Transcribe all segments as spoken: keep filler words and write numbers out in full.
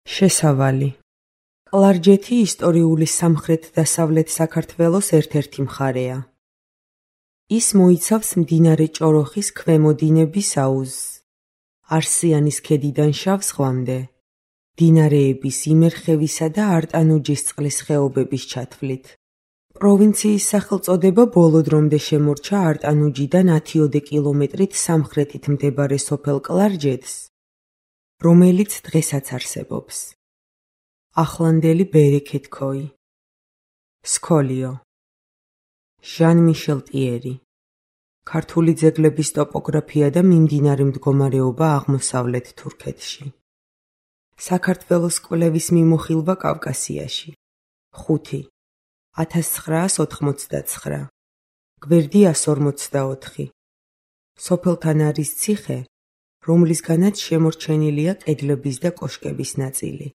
შესავალი. კლარჯეთი ისტორიული სამხრეთ-დასავლეთ საქართველოს ერთ-ერთი მხარეა. ის მოიცავს მდინარე ჭოროხის ქვემო დინების აუზს, არსიანის ქედიდან შავ ზღვამდე, მდინარეების იმერხევისა და არტანუჯისწყლის ხეობების ჩათვლით. პროვინციის სახელწოდება ბოლო დრომდე შემორჩა არტანუჯიდან ათიოდე კილომეტრით სამხრეთით მდებარე სოფელ კლარჯეთს, რომელიც დღესაც არსებობს. ახლანდელი ბერექეთქოი. სქოლიო. ჟან-მიშელ ტიერი. ქართული ძეგლების ტოპოგრაფია და მიმდინარე მდგომარეობა აღმოსავლეთ თურქეთში. საქართველოს კვლევის მიმოხილვა კავკასიაში. ხუთი. ათას ცხრაას ოთხმოცდაცხრა. გვერდი ასს ორმოცდაოთხი. სოფელთან არის ციხე, რომლისგანაც შემორჩენილია კედლების და კოშკების ნაწილი.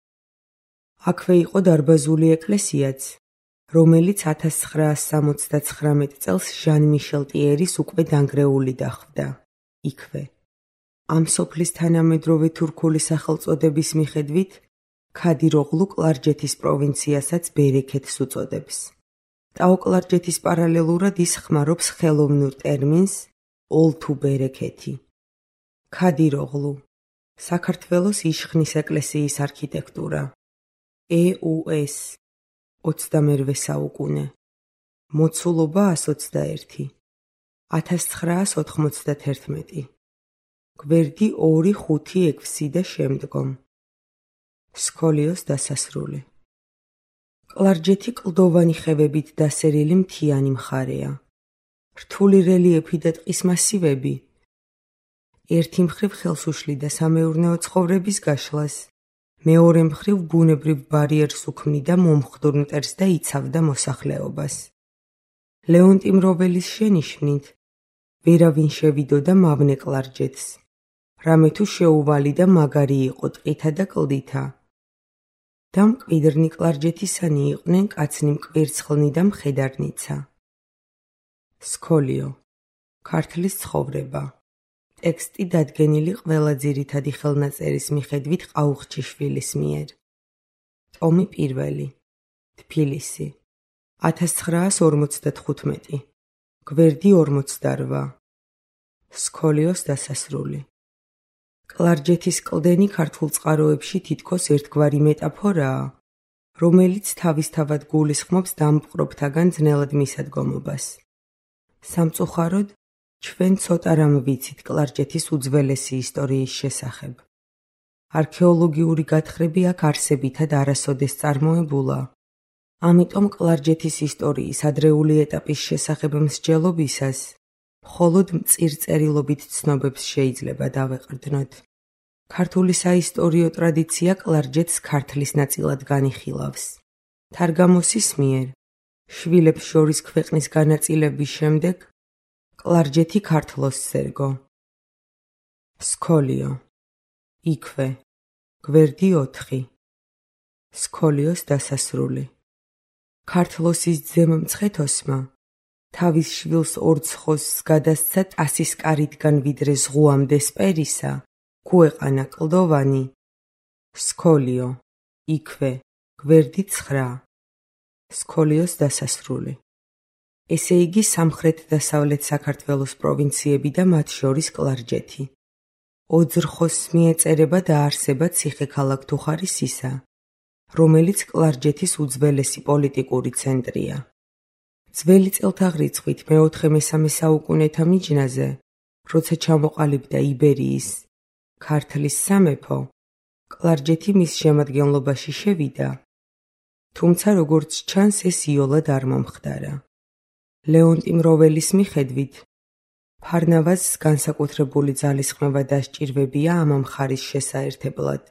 აქვე იყო დარბაზული ეკლესიაც, რომელიც ათას ცხრაას სამოცდაცხრამეტ წელს ჟან-მიშელ ტიერის უკვე დანგრეული დახვდა. იქვე. ამ სოფლის თანამედროვე თურქული სახელწოდების მიხედვით ქადიროღლუ კლარჯეთის პროვინციასაც ბერექეთს უწოდებს. ტაო-კლარჯეთის პარალელურად ის ხმარობს ხელოვნურ ტერმინს ოლთუ ბერექეთი. ქადიროღლუ. საქართველოს იშხნის ეკლესიის არქიტექტურა. ეუეს. ოცდამერვე საუკუნე. მოცულობა ასს ოცდაერთი. ათას ცხრაას ოთხმოცდათერთმეტი. გვერდი ორი, ხუთი, ექვსი და შემდგომ. სქოლიოს დასასრული. კლარჯეთი კლდოვანი ხევებით დასერილი მთიანი მხარეა. რთული რელიეფი და ტყის მასივები ერთი მხრივ ხელს უშლიდა სამეურნეო ცხოვრების გაშლას, მეორე მხრივ ბუნებრივ ბარიერს უქმნიდა მომხდურ მტერს და იცავდა მოსახლეობას. ლეონტი მროველის შენიშვნით, ვერავინ შევიდოდა მავნე კლარჯეთს, რამე თუ შეუვალი და მაგარი იყო ტყითა და კლდითა. და მკვიდრნი კლარჯეთისანი იყვნენ კაცნი მკვირცხლნი და მხედარნიცა. სქოლიო. ქართლის ცხოვრება. ტექსტი დადგენილი ყველა ძირითადი ხელნაწერის მიხედვით ყაუხჩიშვილის მიერ. ტომი პირველი. თბილისი. ათას ცხრაას ორმოცდათხუთმეტი. გვერდი ორმოცდარვა. სქოლიოს დასასრული. კლარჯეთის კლდენი ქართულ წყაროებში თითქოს ერთგვარი მეტაფორაა, რომელიც თავისთავად გულისხმობს დამპყრობთაგან ძნელად მისადგომობას. სამწუხაროდ, ჩვენ ცოტა რამ ვიცით კლარჯეთის უძველესი ისტორიის შესახებ. არქეოლოგიური გათხრები აქ არსებითად არასოდეს წარმოებულა. ამიტომ კლარჯეთის ისტორიის ადრეული ეტაპის შესახებ მსჯელობისას მხოლოდ მწირ წერილობით ცნობებს შეიძლება დავეყრდნოთ. ქართული საისტორიო ტრადიცია კლარჯეთს ქართლის ნაწილად განიხილავს. თარგამოსის მიერ, შვილებს შორის ქვეყნის განაწილების შემდეგ, კლარჯეთი ქართლოს სერგო. სქოლიო. იქვე. გვერდი ოთხი. სქოლიოს დასასრული. ქართლოსის ძემ მცხეთოსმა თავის შვილს ორცხოსს გადასცა ტასის კარიდან ვიდრე ზღვამდე სპერისა, გვეყანა კლდოვანი. სქოლიო. იქვე. გვერდი ცხრა. სქოლიოს დასასრული. ესე იგი სამხრეთ-დასავლეთ საქართველოს პროვინციები და მათ შორის კლარჯეთი. ოძრხოსს მიეწერება დაარსება ციხე-ქალაქ თუხარისისა, რომელიც კლარჯეთის უძველესი პოლიტიკური ცენტრია. ძველი წელთაღრიცხვით მეოთხე-მესამე საუკუნეთა მიჯნაზე, როცა ჩამოყალიბდა იბერიის, ქართლის სამეფო, კლარჯეთი მის შემადგენლობაში შევიდა, თუმცა როგორც ჩანს ეს იოლად არ მომხდარა. ლეონტი მროველის მიხედვით, ფარნავაზს განსაკუთრებული ძალისხმევა დასჭირვებია ამ მხარის შესაერთებლად.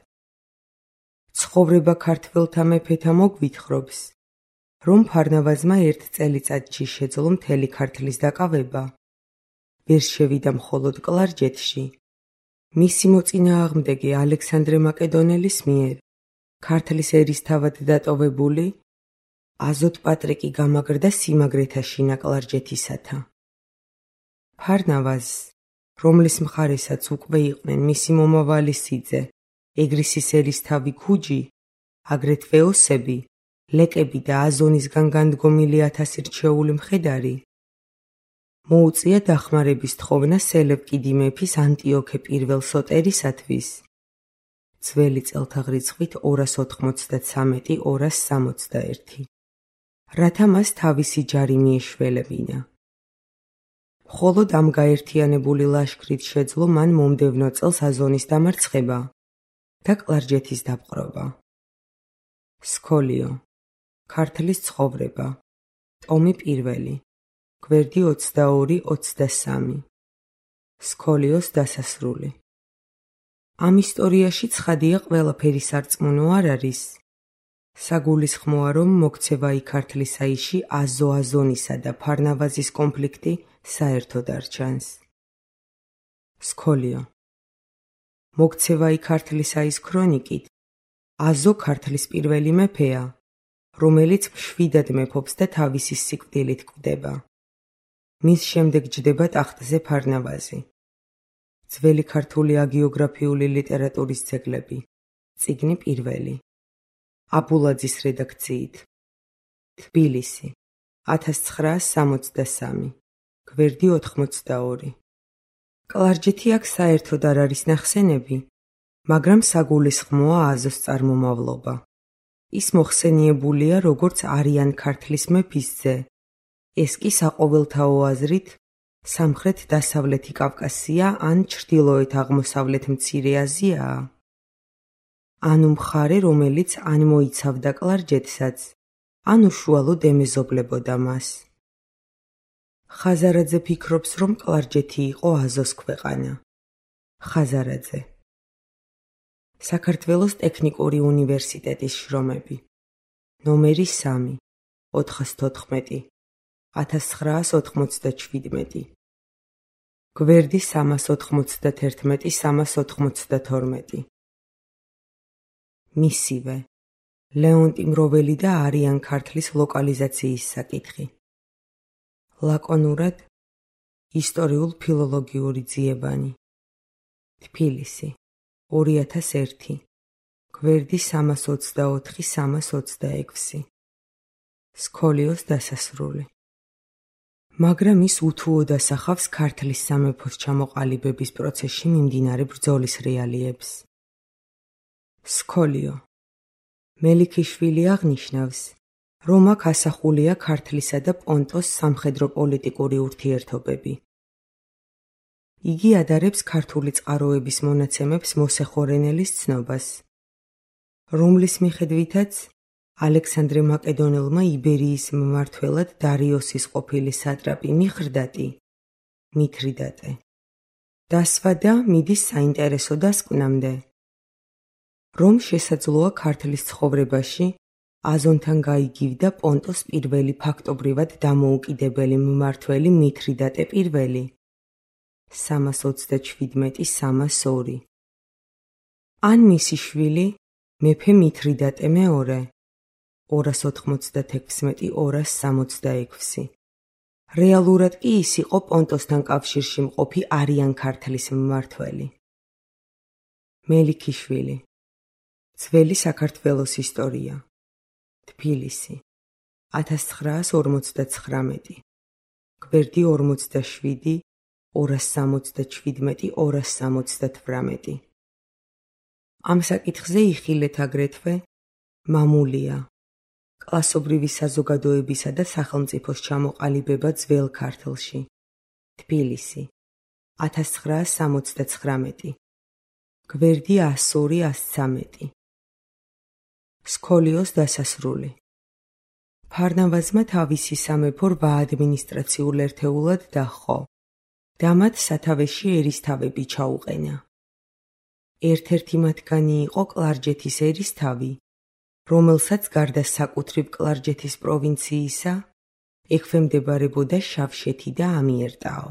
ცხოვრება ქართველთა მეფეთა მოგვითხრობს, რომ ფარნავაზმა ერთ წელიწადში შეძლო მთელი ქართლის დაკავება, ვერ შევიდა მხოლოდ კლარჯეთში, მისი მოწინააღმდეგე ალექსანდრე მაკედონელის მიერ, ქართლის ერისთავად დატოვებული, აზოტ პატრიკი გამაგრდა სიმაგრეთა შინა კლარჯეთისათა. ფარნავაზს, რომლის მხარესაც უკვე იყვნენ მისი მომავალი სიძე, ეგრისის ერისთავი ქუჯი, აგრეთვე ოსები, ლეკები და აზონისგან განდგომილი ათასი რჩეული მხედარი მოუწია დახმარების თხოვნა სელევკიდი მეფის ანტიოქე პირველ სოტერისათვის ძველი წელთაღრიცხვით ორას ოთხმოცდათსამეტი ორას სამოცდაერთი, რათა მას თავისი ჯარი მიეშველებინა. მხოლოდ ამ გაერთიანებული ლაშქრით შეძლო მან მომდევნო წელს აზონის დამარცხება და კლარჯეთის დაპყრობა. სქოლიო, ქართლის ცხოვრება, ტომი პირველი, გვერდი ოცდაორი ოცდასამი, სქოლიოს დასასრული. ამ ისტორიაში ცხადია ყველაფერი სარწმუნო არ არის. საგულისხმოა, რომ მოქცევა იქართლისაიში აზო-აზონისა და ფარნავაზის კონფლიქტი საერთოდ არ ჩანს. სქოლიო, მოქცევა იქართლისაის ქრონიკით აზო ქართლის პირველი მეფეა, რომელიც მშვიდად მეფობს და თავისი სიკვდილით კვდება. მის შემდეგ ჯდება ტახტზე ფარნავაზი. ძველი ქართული აგიოგრაფიული ლიტერატურის ძეგლები, წიგნი პირველი, აბულაძის რედაქციით, თბილისი, ათას ცხრაას სამოცდასამი, გვერდი ოთხმოცდაორი. კლარჯეთი აქ საერთოდ არ არის ნახსენები, მაგრამ საგულისხმოა აზოს წარმომავლობა. ის მოხსენიებულია როგორც არიან ქართლის მეფის ძე, ეს კი საყოველთაო აზრით სამხრეთ-დასავლეთი კავკასია ან ჩრდილოეთ-აღმოსავლეთ მცირე აზიაა. ანუ მხარე, რომელიც ან მოიცავდა კლარჯეთსაც, ან უშუალოდ ემეზობლებოდა მას. ხაზარაძე ფიქრობს, რომ კლარჯეთი იყო აზოს ქვეყანა. ხაზარაძე. საქართველოს ტექნიკური უნივერსიტეტის შრომები. ნომერი სამი, ოთხას თოთხმეტი, ათას ცხრაას ოთხმოცდაჩვიდმეტი. გვერდი სამას ოთხმოცდათერთმეტი სამას ოთხმოცდათორმეტი. მისივე, ლეონტი მროველი და არიან ქართლის ლოკალიზაციის საკითხი. ლაკონურად, ისტორიულ-ფილოლოგიური ძიებანი. თბილისი, ორი ათას ერთი, გვერდი სამას ოცდაოთხი სამას ოცდაექვსი. სქოლიოს დასასრული. მაგრამ ის უთუოდ ასახავს ქართლის სამეფოს ჩამოყალიბების პროცესში მიმდინარე ბრძოლის რეალიებს. სქოლიო. მელიქიშვილი აღნიშნავს, რომ აქ ასახულია ქართლისა და პონტოს სამხედრო-პოლიტიკური ურთიერთობები. იგი ადარებს ქართული წყაროების მონაცემებს მოსეხორენელის ცნობას, რომლის მიხედვითაც ალექსანდრე მაკედონელმა იბერიის მმართველად დარიოსის ყოფილი სატრაპი მიხრდატი, მითრიდატე, დასვა და მიდის საინტერესო დასკვნამდე, რომ შესაძლოა ქართლის ცხოვრებაში აზონთან გაიგივდა პონტოს პირველი ფაქტობრივად დამოუკიდებელი მმართველი მითრიდატე პირველი, სამას ოცდაჩვიდმეტი სამას ორი. ან მისი შვილი, მეფე მითრიდატე მეორე, ორას ოთხმოცდათექვსმეტი ორას სამოცდაექვსი. რეალურად კი ის იყო პონტოსთან კავშირში მყოფი არიან ქართლის მმართველი. მელიქიშვილი. ძველი საქართველოს ისტორია. თბილისი, ათას ცხრაას ორმოცდაცხრამეტი, გვერდი ორმოცდაშვიდი, ორას სამოცდაჩვიდმეტი ორას სამოცდათვრამეტი. ამ საკითხზე იხილეთ აგრეთვე მამულია, კლასობრივი საზოგადოებისა და სახელმწიფოს ჩამოყალიბება ძველ ქართლში. თბილისი, ათას ცხრაას სამოცდაცხრამეტი, გვერდი ასორი ასცამეტი. სქოლიოს დასასრული. ფარნავაზმა თავისი სამეფო რვა ადმინისტრაციულ ერთეულად დაჰყო და მათ სათავეში ერისთავები ჩაუყენა. ერთ-ერთი მათგანი იყო კლარჯეთის ერისთავი, რომელსაც გარდა საკუთრივ კლარჯეთის პროვინციისა, ექვემდებარებოდა შავშეთი და ამიერტაო.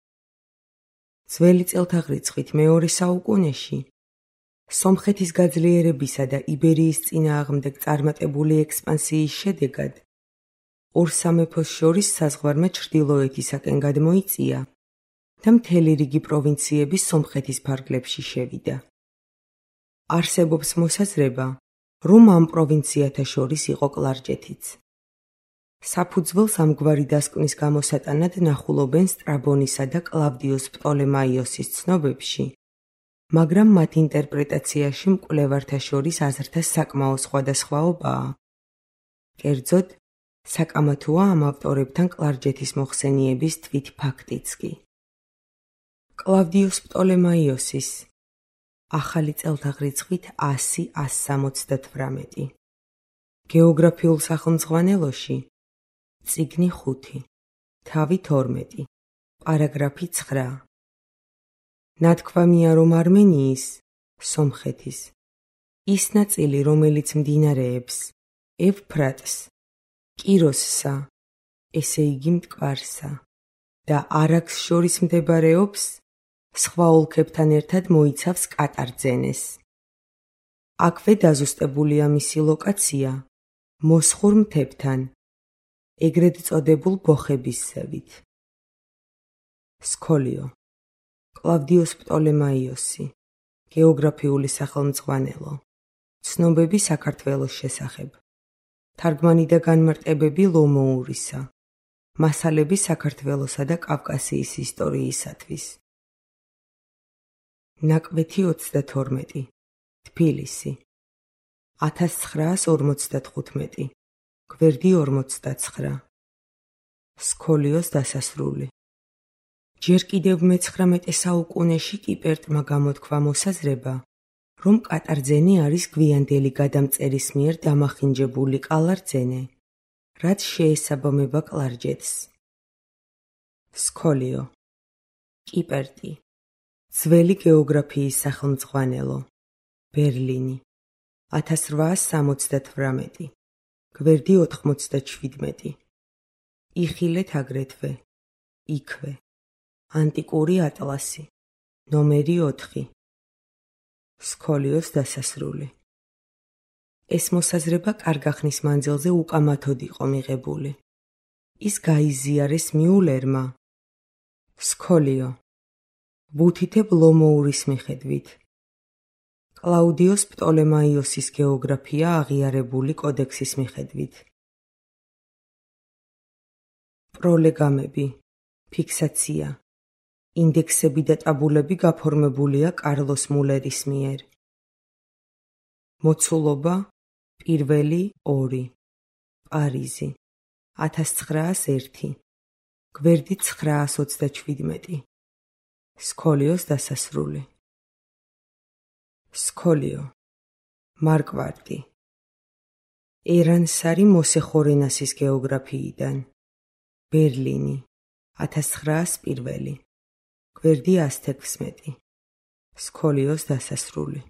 ძველი წელთაღრიცხვით მეორე საუკუნეში სომხეთის გაძლიერებისა და იბერიის წინააღმდეგ წარმატებული ექსპანსიის შედეგად ორ სამეფოს შორის საზღვარმა ჩრდილოეთისაკენ გადმოიწია და მთელი რიგი პროვინციები სომხეთის ფარგლებში შევიდა. არსებობს მოსაზრება, რომ ამ პროვინციათა შორის იყო კლარჯეთიც. საფუძველს ამგვარი დასკვნის გამოსატანად ნახულობენ სტრაბონისა და კლავდიოს პტოლემაიოსის ცნობებში, მაგრამ მათ ინტერპრეტაციაში მკვლევართა შორის აზრთა საკმაო სხვადასხვაობაა. კერძოდ, საკამათოა ამ ავტორებთან კლარჯეთის მოხსენიების თვით ფაქტიც კი. კლავდიოს პტოლემაიოსის ახალი წელთაღრიცხვით ასი ას სამოცდათვრამეტი. გეოგრაფიულ სახელმძღვანელოში წიგნი ხუთი, თავი თორმეტი, პარაგრაფი ცხრა. ნათქვამია, რომ არმენიის, სომხეთის, ის ნაწილი, რომელიც მდინარეებს ევფრატს, კიროსსა, ესე იგი მტკვარსა და არაქსს შორის მდებარეობს, სხვა ოლქებთან ერთად მოიცავს კატარძენეს. აქვე დაზუსტებულია მისი ლოკაცია მოსხურ მთებთან, ეგრეთ წოდებულ ბოხების ზევით. სქოლიო, კლავდიოს პტოლემაიოსი, გეოგრაფიული სახელმძღვანელო, ცნობები საქართველოს შესახებ, თარგმანი და განმარტებები ლომოურისა, მასალები საქართველოსა და კავკასიის ისტორიისათვის. ნაკვეთი ოცდათორმეტი, თბილისი, ათას ცხრაას ორმოცდათხუთმეტი, გვერდი ორმოცდაცხრა. სქოლიოს დასასრული. ჯერ კიდევ მეცხრამეტე საუკუნეში კიპერტმა გამოთქვა მოსაზრება, რომ კატარძენი არის გვიანდელი გადამწერის მიერ დამახინჯებული კალარძენე, რაც შეესაბამება კლარჯეთს. სქოლიო, კიპერტი, ძველი გეოგრაფიის სახელმძღვანელო, ბერლინი, ათას რვაას სამოცდათვრამეტი, გვერდი ოთხმოცდაჩვიდმეტი. იხილეთ აგრეთვე, იქვე, ანტიკური ატლასი, ნომერი ოთხი. სქოლიოს დასასრული. ეს მოსაზრება კარგახნის მანძილზე უკამათოდ იყო მიღებული. ის გაიზიარეს მიულერმა. სქოლიო, ბუთითებ ლომოურის მიხედვით. კლაუდიოს პტოლემაიოსის გეოგრაფია აღიარებული კოდექსის მიხედვით. პროლეგამები, ფიქსაცია, ინდექსები და ტაბულები გაფორმებულია კარლოს მულერის მიერ. მოცულობა პირველი ორი, პარიზი, ათას ცხრაას ერთი, გვერდი ცხრაას ოცდაჩვიდმეტი. სქოლიოს დასასრული. სქოლიო, მარკვარტი, ერანსარი მოსეხორენასის გეოგრაფიიდან, ბერლინი, ათას ცხრაას პირველი, გვერდი ას თექვსმეტი. სქოლიოს დასასრული.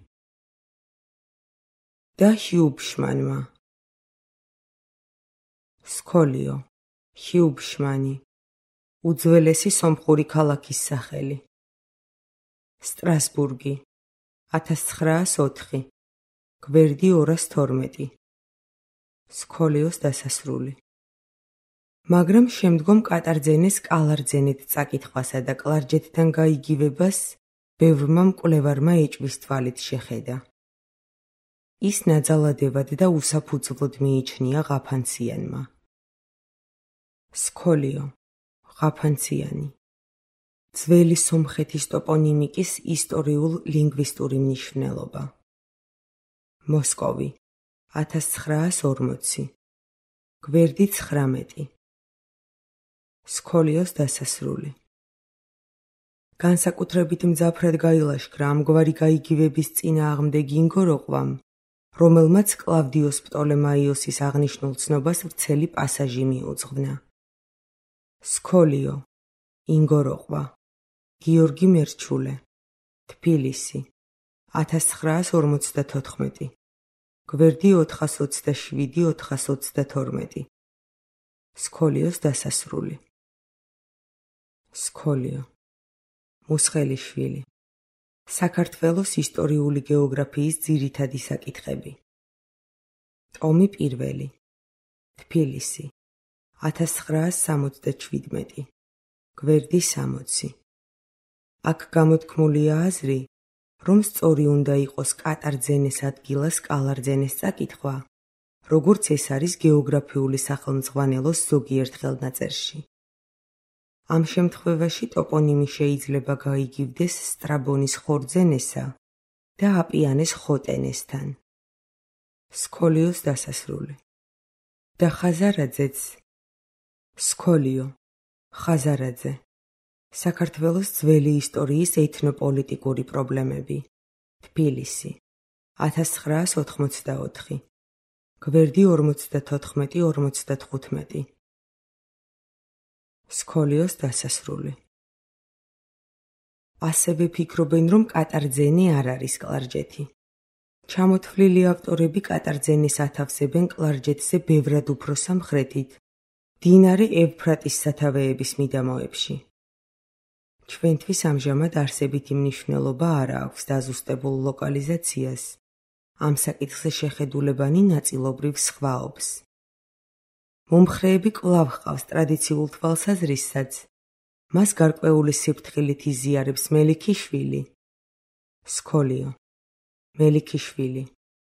და ჰიუბშმანმა. სქოლიო, ჰიუბშმანი, უძველესი სომხური ქალაქის სახელი. სტრასბურგი, ათას ცხრაას ოთხი, გვერდი ორას თორმეტი. სქოლიოს დასასრული. მაგრამ შემდგომ კატარძენეს კალარძენეთ წაკითხვასა და კლარჯეთთან გაიგივებას ბევრმა მკვლევარმა ეჭვის თვალით შეხედა. ის ნაძალადებად და უსაფუძვლოდ მიიჩნია ღაფანციანმა. სქოლიო, ღაფანციანი, ძველი სომხეთის ტოპონიმიკის ისტორიულ-ლინგვისტური მნიშვნელობა. მოსკოვი, ათას ცხრაას ორმოცი, გვერდი ცხრამეტი. სქოლიოს დასასრული. განსაკუთრებით მძაფრად გაილაშქრა ამგვარი გაიგივების წინააღმდეგ ინგოროყვამ, რომელმაც კლავდიოს პტოლემაიოსის აღნიშნულ ცნობას ვრცელი პასაჟი მიუძღვნა. სქოლიო, ინგოროყვა, გიორგი მერჩულე, თბილისი, ათას ცხრაას ორმოცდათოთხმეტი, გვერდი ოთხას ოცდაშვიდი ოთხას ოცდათორმეტი. სქოლიოს დასასრული. სქოლიო, მუსხელიშვილი, საქართველოს ისტორიული გეოგრაფიის ძირითადი საკითხები. ტომი პირველი, თბილისი, ათას ცხრაას სამოცდაჩვიდმეტი, გვერდი სამოცი. აქ გამოთქმულია აზრი, რომ სწორი უნდა იყოს კატარძენეს ადგილას კალარძენეს წაკითხვა, როგორც ეს არის გეოგრაფიული სახელმძღვანელოს ზოგიერთ ხელნაწერში. ამ შემთხვევაში ტოპონიმი შეიძლება გაიგივდეს სტრაბონის ხორძენესა და აპიანეს ხოტენესთან. სქოლიოს დასასრული და ხაზარაძეც. სქოლიო, ხაზარაძე. საქართველოს ძველი ისტორიის ეთნოპოლიტიკური პრობლემები. თბილისი, ათას ცხრაას ოთხმოცდაოთხი. გვერდი ორმოცდათოთხმეტი ორმოცდათხუთმეტი. სქოლიოს დასასრული. ასევე ფიქრობენ, რომ კატარძენი არ არის კლარჯეთი. ჩამოთვლილი ავტორები კატარძენეს ათავსებენ კლარჯეთზე ბევრად უფრო სამხრეთით, მდინარე ევფრატის სათავეების მიდამოებში. ჩვენთვის ამჟამად არსებითი მნიშვნელობა არ აქვს დაზუსტებულ ლოკალიზაციას, ამ საკითხზე შეხედულებანი ნაწილობრივ სხვაობს. მომხრეები კვლავ ჰყავს ტრადიციულ თვალსაზრისსაც, მას გარკვეული სიფრთხილით იზიარებს მელიქიშვილი. სქოლიო, მელიქიშვილი.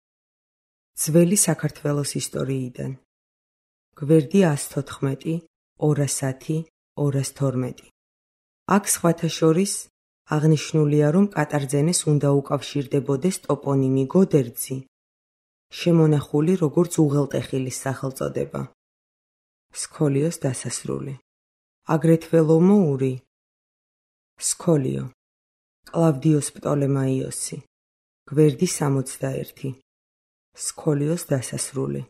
ძველი საქართველოს ისტორიიდან. გვერდი ას თოთხმეტი, ორას ათი, ორას თორმეტი. აქ სხვათა შორის აღნიშნულია, რომ კატარძენეს უნდა უკავშირდებოდეს ტოპონიმი გოდერძი, შემონახული როგორც უღელტეხილის სახელწოდება. სქოლიოს დასასრული. აგრეთვე ლომოური. სქოლიო, კლავდიოს პტოლემაიოსი. გვერდი სამოცდაერთი. სქოლიოს დასასრული.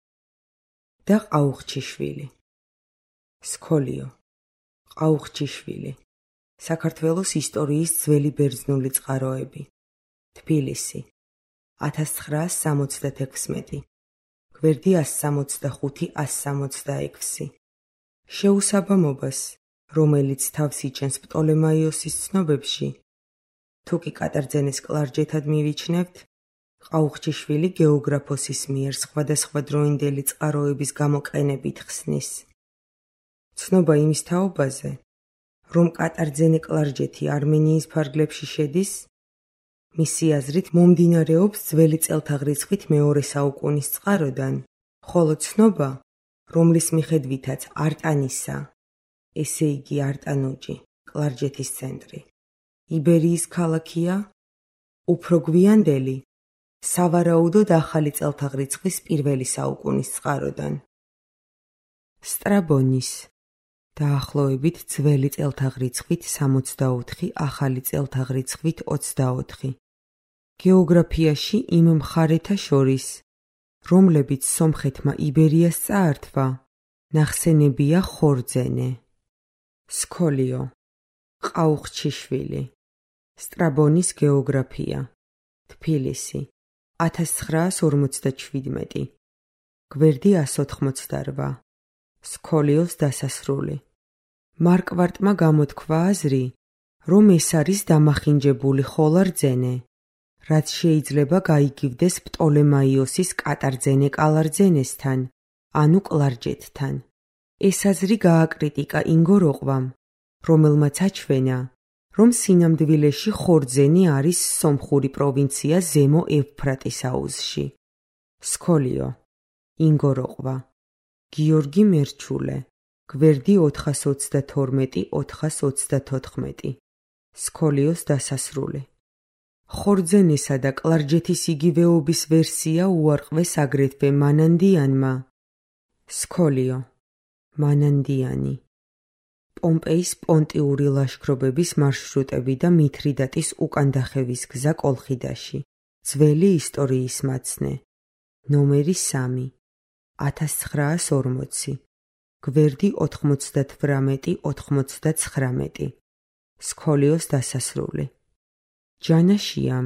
და ყაუხჩიშვილი. სქოლიო, ყაუხჩიშვილი. საქართველოს ისტორიის ძველი ბერძნული წყაროები. თბილისი, ათას ცხრაას სამოცდათექვსმეტი. გვერდი ას სამოცდახუთი ას სამოცდაექვსი. შეუსაბამობას, რომელიც თავს იჩენს პტოლემაიოსის ცნობებში, თუკი კატარძენეს კლარჯეთად მივიჩნევთ, ყაუხჩიშვილი გეოგრაფოსის მიერ სხვადასხვადროინდელი წყაროების გამოყენებით ხსნის. ცნობა იმის თაობაზე, რომ კატარძენე კლარჯეთი არმენიის ფარგლებში შედის, მისი აზრით მომდინარეობს ძველი წელთაღრიცხვით მეორე საუკუნის წყაროდან, ხოლო ცნობა, რომლის მიხედვითაც არტანისა, ესე იგი არტანუჯი, კლარჯეთის ცენტრი, იბერიის ქალაქია, უფრო გვიანდელი, სავარაუდოდ ახალი წელთაღრიცხვის პირველი საუკუნის წყაროდან. სტრაბონის დაახლოებით ძველი წელთაღრიცხვით სამოცდაოთხი, ახალი წელთაღრიცხვით ოცდაოთხი. გეოგრაფიაში იმ მხარეთა შორის, რომლებიც სომხეთმა იბერიას წაართვა, ნახსენებია ხორძენე. სქოლიო, ყაუხჩიშვილი. სტრაბონის გეოგრაფია. თბილისი, ათას ცხრაას ორმოცდაჩვიდმეტი. გვერდი ას ოთხმოცდარვა. სქოლიოს დასასრული. მარკვარტმა გამოთქვა აზრი, რომ ეს არის დამახინჯებული ხოლარძენე, რაც შეიძლება გაიგივდეს პტოლემაიოსის კატარძენე კალარძენესთან, ანუ კლარჯეთთან. ეს აზრი გააკრიტიკა ინგოროყვამ, რომელმაც აჩვენა, რომ სინამდვილეში ხორძენი არის სომხური პროვინცია ზემო ევფრატის აუზში. სქოლიო, ინგოროყვა. გიორგი მერჩულე. გვერდი ოთხას ოცდათორმეტი ოთხას ოცდათოთხმეტი. სქოლიოს დასასრული. ხორძენესა და კლარჯეთის იგივეობის ვერსია უარყვეს აგრეთვე მანანდიანმა. სქოლიო, მანანდიანი. პომპეის პონტიური ლაშქრობების მარშრუტები და მითრიდატის უკანდახევის გზა კოლხიდაში. ძველი ისტორიის მაცნე. ნომერი სამი. ათას ცხრაას ორმოცი. გვერდი ოთხმოცდათვრამეტი ოთხმოცდაცხრამეტი. სქოლიოს დასასრული. ჯანაშიამ.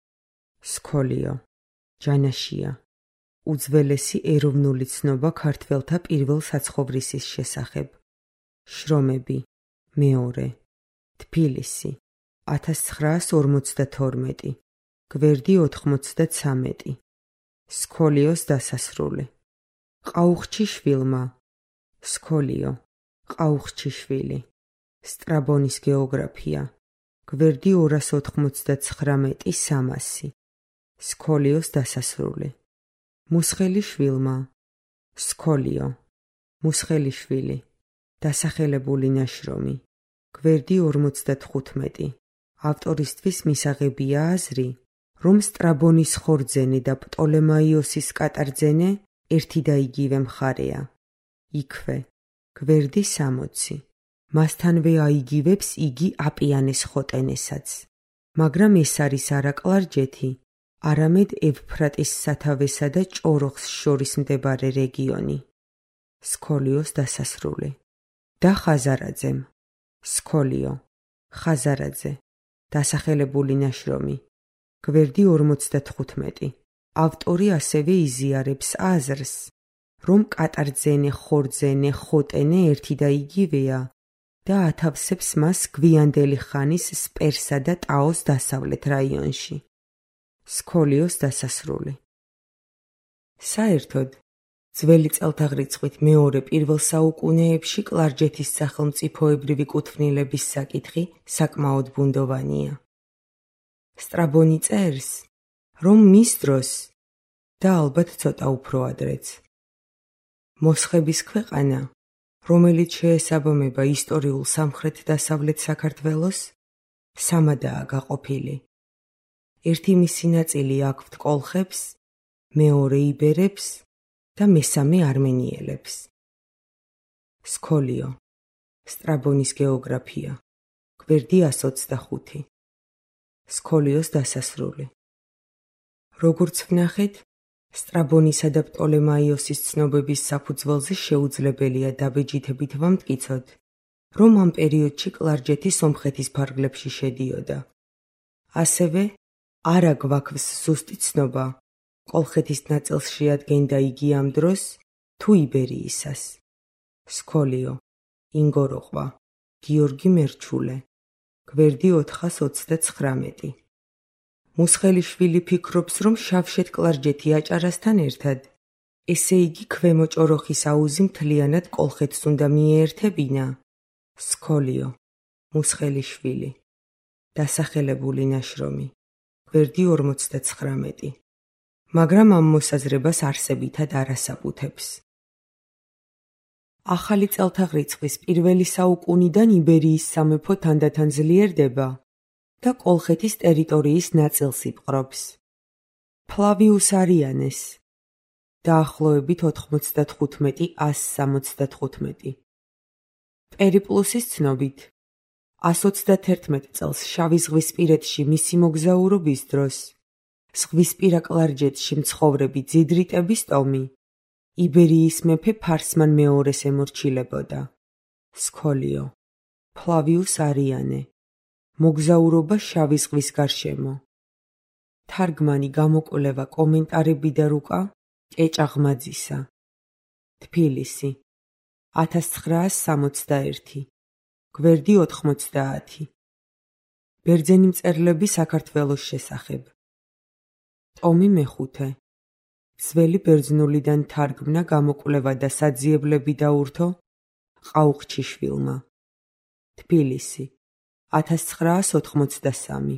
სქოლიო, ჯანაშია. უძველესი ეროვნული ცნობა ქართველთა პირველ საცხოვრისის შესახებ. შრომები. მეორე. თბილისი. ათას ცხრაას ორმოცდათორმეტი. გვერდი ოთხმოცდაცამეტი. სქოლიოს დასასრული. ყაუხჩიშვილმა. სქოლიო, ყაუხჩიშვილი. სტრაბონის გეოგრაფია. გვერდი ორას ოთხმოცდათხრამეტი სამასი. სქოლიოს დასასრული. მუსხელიშვილმა. სქოლიო. მუსხელიშვილი. დასახელებული ნაშრომი. გვერდი ორმოცდათხუთმეტი. ავტორისთვის მისაღებია აზრი, რომ სტრაბონის ხორძენე და პტოლემაიოსის კატარძენე ერთი და იგივე მხარეა. იქვე. გვერდი სამოცი. მასთანვე აიგივებს იგი აპიანეს ხოტენესაც. მაგრამ ეს არის არა კლარჯეთი, არამედ ევფრატის სათავესა და ჭოროხს შორის მდებარე რეგიონი. სქოლიოს დასასრული. და ხაზარაძემ. სქოლიო. ხაზარაძე. დასახელებული ნაშრომი. გვერდი ორმოცდათხუთმეტი. ავტორი ასევე იზიარებს აზრს, რომ კატარძენე, ხორძენე, ხოტენე ერთი და იგივეა და ათავსებს მას გვიანდელი ხანის სპერსა და ტაოს დასავლეთ რაიონში. სქოლიოს დასასრული. საერთოდ, ძველი წელთაღრიცხვით მეორე პირველ საუკუნეებში კლარჯეთის სახელმწიფოებრივი კუთვნილების საკითხი საკმაოდ ბუნდოვანია. სტრაბონი წერს, რომ მის დროს და ალბათ ცოტა უფრო ადრეც მოსხების ქვეყანა, რომელიც შეესაბამება ისტორიულ სამხრეთ-დასავლეთ საქართველოს, სამადაა გაყოფილი. ერთი მისი ნაწილი აქვთ კოლხებს, მეორე იბერებს და მესამე არმენიელებს. სქოლიო. სტრაბონის გეოგრაფია. გვერდი ასი ოცდახუთი. სქოლიოს დასასრული. როგორც ვნახეთ, სტრაბონისა და პტოლემაიოსის ცნობების საფუძველზე შეუძლებელია დაბეჯითებით ვამტკიცოთ, რომ ამ პერიოდში კლარჯეთი სომხეთის ფარგლებში შედიოდა. ასევე არა გვაქვს ზუსტი ცნობა, კოლხეთის ნაწილს შეადგენდა იგი ამ დროს თუ იბერიისას. სქოლიო. ინგოროყვა. გიორგი მერჩულე. გვერდი ოთხას ოცდაცხრამეტი. მუსხელიშვილი ფიქრობს, რომ შავშეთ კლარჯეთი აჭარასთან ერთად, ესე იგი ქვემო ჭოროხის აუზი მთლიანად კოლხეთს უნდა მიეერთებინა. სქოლიო. მუსხელიშვილი. დასახელებული ნაშრომი. გვერდი ორმოცდაცხრამეტი. მაგრამ ამ მოსაზრებას არსებითად არ ასაბუთებს. ახალი წელთაღრიცხვის პირველი საუკუნიდან იბერიის სამეფო თანდათან ძლიერდება და კოლხეთის ტერიტორიის ნაწილს იპყრობს. ფლავიუს არიანეს. დაახლოებით ოთხმოცდათხუთმეტი ას სამოცდათხუთმეტი. პერიპლუსის ცნობით, ას ოცდათერთმეტ წელს შავიზღვისპირეთში მისი მოგზაურობის დროს, ზღვისპირა კლარჯეთში მცხოვრები ძიდრიტების ტომი, იბერიის მეფე ფარსმან მეორეს ემორჩილებოდა. სქოლიო. ფლავიუს არიანე. მოგზაურობა შავი ზღვის გარშემო. თარგმანი გამოკვლევა კომენტარები და რუკა კეჭაღმაძისა. თბილისი. ათას ცხრაას სამოცდაერთი. გვერდი ოთხმოცდაათი. ბერძენი მწერლები საქართველოს შესახებ. ტომი მეხუთე. ძველი ბერძნულიდან თარგმნა გამოკვლევა და საძიებლები დაურთო ყაუყჩიშვილმა. თბილისი. ათას ცხრაას ოთხმოცდასამი.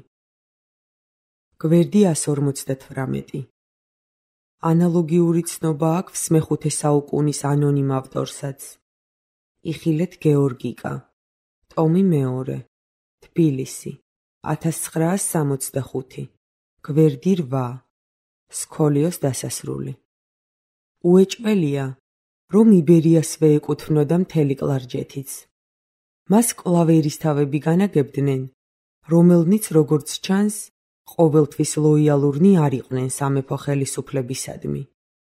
გვერდი ასი ორმოცდათვრამეტი. ანალოგიური ცნობა აქვს მეხუთე საუკუნის ანონიმ ავტორსაც. იხილეთ გეორგიკა. ტომი მეორე. თბილისი. ათას ცხრაას სამოცდახუთი. გვერდი რვა. სქოლიოს დასასრული. უეჭველია, რომ იბერიასვე ეკუთვნოდა მთელი კლარჯეთიც. მას კვლავ ერისთავები განაგებდნენ, რომელნიც, როგორც ჩანს, ყოველთვის ლოიალურნი არ იყვნენ სამეფო ხელისუფლებისადმი.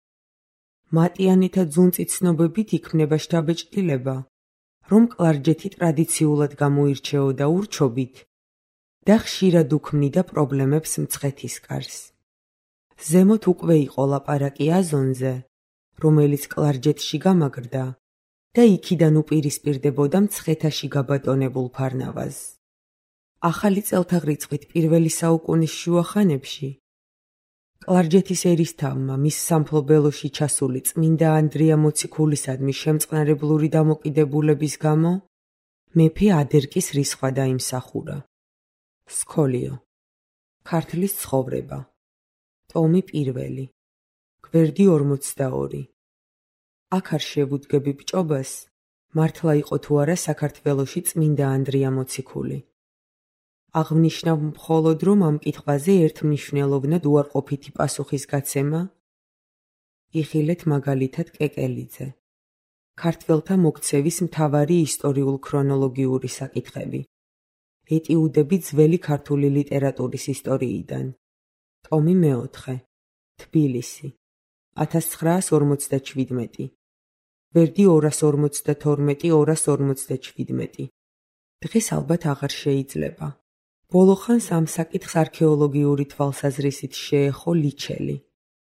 მატიანეთა ძუნწი ცნობებით იქმნება შთაბეჭდილება, რომ კლარჯეთი ტრადიციულად გამოირჩეოდა ურჩობით და ხშირად უქმნიდა პრობლემებს მცხეთისკარს. ზემოთ უკვე იყო ლაპარაკი აზონზე, რომელიც კლარჯეთში გამაგრდა და იქიდან უპირისპირდებოდა მცხეთაში გაბატონებულ ფარნავაზს. ახალი წელთაღრიცხვით პირველი საუკუნის შუახანებში კლარჯეთის ერისთავმა მის სამფლობელოში ჩასული წმინდა ანდრია მოციქულისადმი შემწყნარებლური დამოკიდებულების გამო მეფე ადერკის რისხვა დაიმსახურა. სქოლიო. ქართლის ცხოვრება. ტომი პირველი. გვერდი ორმოცდაორი. აქ არ შევუდგები ბჭობას, მართლა იყო თუ არა საქართველოში წმინდა ანდრია მოციქული. აღნიშნავ მხოლოდ რომ ამ კითხვაზე ერთმნიშვნელოვნად უარყოფითი პასუხის გაცემა იხილეთ მაგალითად კეკელიძე. ქართველთა მოქცევის მთავარი ისტორიულ-ქრონოლოგიური საკითხები. ეტიუდები ძველი ქართული ლიტერატურის ისტორიიდან. ტომი მეოთხე. თბილისი. ათას ცხრაას ორმოცდაჩვიდმეტი. გვერდი ორას ორმოცდათორმეტი ორას ორმოცდაჩვიდმეტი. დღეს ალბათ აღარ შეიძლება. ბოლო ხანს ამ საკითხს არქეოლოგიური თვალსაზრისით შეეხო ლიჩელი.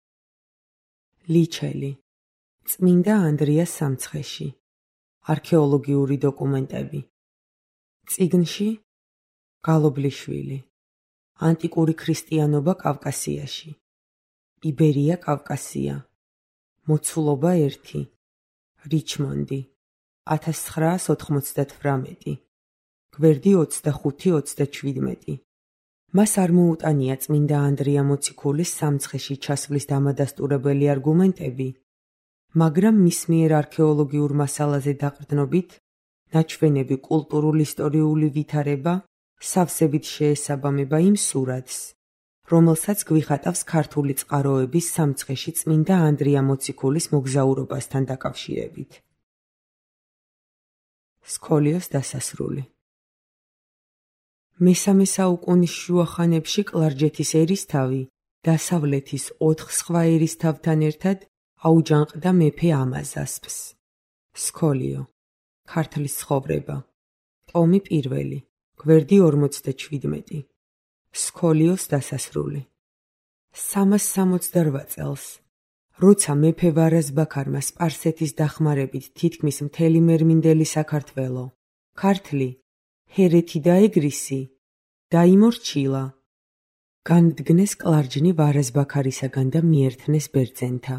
ლიჩელი. წმინდა ანდრიას სამცხეში. არქეოლოგიური დოკუმენტები. წიგნში გალობლიშვილი. ანტიკური ქრისტიანობა კავკასიაში. იბერია კავკასია. მოცულობა ერთი. რიჩმონდი. ათას ცხრაას ოთხმოცდათვრამეტი. გვერდი ოცდახუთი ოცდაჩვიდმეტი. მას არ მოუტანია წმინდა ანდრია მოციქულის სამცხეში ჩასვლის დამადასტურებელი არგუმენტები, მაგრამ მის მიერ არქეოლოგიურ მასალაზე დაყრდნობით ნაჩვენები კულტურულ-ისტორიული ვითარება სავსებით შეესაბამება იმ სურათს, რომელსაც გვიხატავს ქართული წყაროების სამცხეში წმინდა ანდრია მოციქულის მოგზაურობასთან დაკავშირებით. სქოლიოს დასასრული. მესამე საუკუნის შუახანებში კლარჯეთის ერისთავი დასავლეთის ოთხ სხვა ერისთავთან ერთად აუჯანყდა მეფე ამაზასპს. სქოლიო. ქართლის ცხოვრება. ტომი პირველი. გვერდი ორმოცდაჩვიდმეტი. სქოლიოს დასასრული. სამას სამოცდარვა წელს, როცა მეფე ვარაზბაქარმა სპარსეთის დახმარებით თითქმის მთელი მერმინდელი საქართველო, ქართლი, ჰერეთი და ეგრისი დაიმორჩილა, განდგნეს კლარჯნი ვარაზბაქარისაგან და მიერთნეს ბერძენთა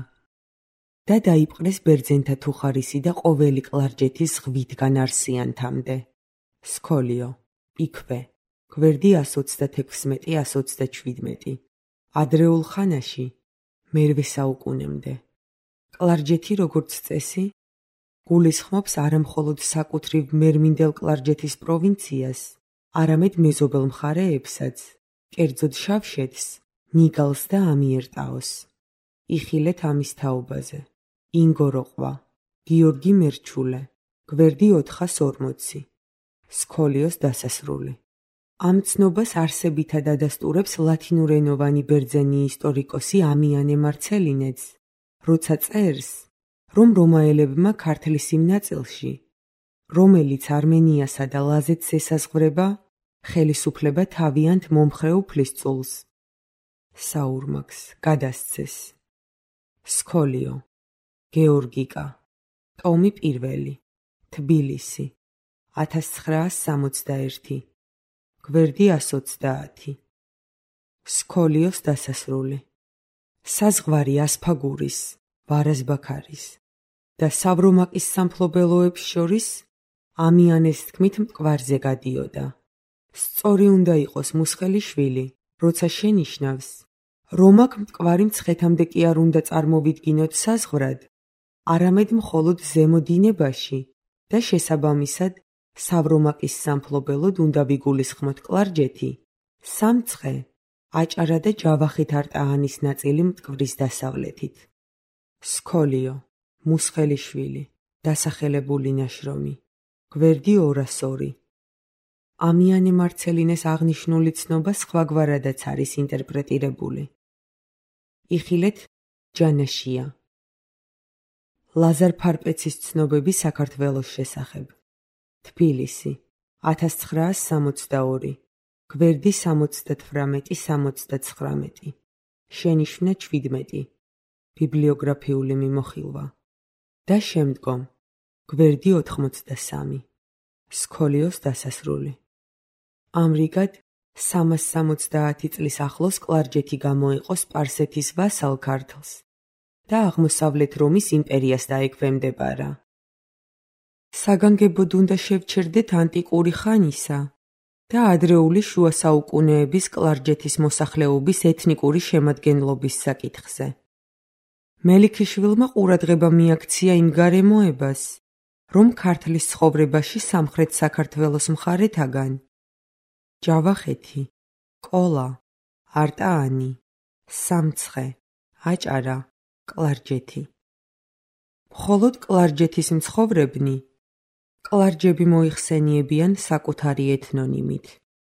და დაიპყრეს ბერძენთა თუხარისი და ყოველი კლარჯეთის ზღვიდან არსიანთამდე. სქოლიო. იქვე. გვერდი ას ოცდათექვსმეტი ას ოცდაჩვიდმეტი. ადრეულ ხანაში, მერვე საუკუნემდე. კლარჯეთი როგორც წესი, გულისხმობს არამხოლოდ საკუთრივ მერმინდელ კლარჯეთის პროვინციას, არამედ მეზობელ მხარეებსაც, კერძოდ შავშეთს, ნიგალს და ამიერტაოს. იხილეთ ამის თაობაზე. ინგოროყვა. გიორგი მერჩულე. გვერდი ოთხას ორმოცი. სქოლიოს დასასრული. ამ ცნობას არსებითად ადასტურებს ლათინურენოვანი ბერძენი ისტორიკოსი ამიანე მარცელინეც, როცა წერს, რომ რომაელებმა ქართლის იმ ნაწილში, რომელიც არმენიასა და ლაზეთს ესაზღვრება, ხელისუფლება თავიანთ მომხრე უფლისწულს, საურმაგს, გადასცეს. სქოლიო. გეორგიკა. ტომი პირველი. თბილისი. ათას ცხრაას სამოცდაერთი. გვერდი ას ოცდაათი. სქოლიოს დასასრული. საზღვარი ასფაგურის, ვარაზბაქარის და სავრომაკის სამფლობელოებს შორის ამიანეს თქმით მტკვარზე გადიოდა. სწორი უნდა იყოს მუსხელიშვილი, როცა შენიშნავს, რომ აქ მტკვარი მცხეთამდე კი არ უნდა წარმოვიდგინოთ საზღვრად, არამედ მხოლოდ ზემო დინებაში და შესაბამისად სავრომაკის სამფლობელოდ უნდა ვიგულისხმოთ კლარჯეთი, სამცხე, აჭარა და ჯავახეთ არტაანის ნაწილი მტკვრის დასავლეთით. სქოლიო. მუსხელიშვილი. დასახელებული ნაშრომი. გვერდი ორას ორი. ამიანე მარცელინეს აღნიშნული ცნობა სხვაგვარადაც არის ინტერპრეტირებული. იხილეთ ჯანაშია. ლაზარ ფარპეცის ცნობები საქართველოს შესახებ. თბილისი. ათას ცხრაას სამოცდაორი. გვერდი სამოცდათვრამეტი სამოცდაცხრამეტი. შენიშვნა ჩვიდმეტი. ბიბლიოგრაფიული მიმოხილვა. და შემდგომ. გვერდი ოთხმოცდასამი. სქოლიოს დასასრული. ამრიგად, სამას სამოცდაათი წლის ახლოს კლარჯეთი გამოიყო სპარსეთის ვასალ ქართლს და აღმოსავლეთ რომის იმპერიას დაექვემდებარა. საგანგებოდ უნდა შევჩერდეთ ანტიკური ხანისა და ადრეული შუა საუკუნეების კლარჯეთის მოსახლეობის ეთნიკური შემადგენლობის საკითხზე. მელიქიშვილმა ყურადღება მიაქცია იმ გარემოებას, რომ ქართლის ცხოვრებაში სამხრეთ საქართველოს მხარეთაგან ჯავახეთი, კოლა, არტაანი, სამცხე, აჭარა, კლარჯეთი. მხოლოდ კლარჯეთის მცხოვრებნი კლარჯები მოიხსენიებიან საკუთარი ეთნონიმით.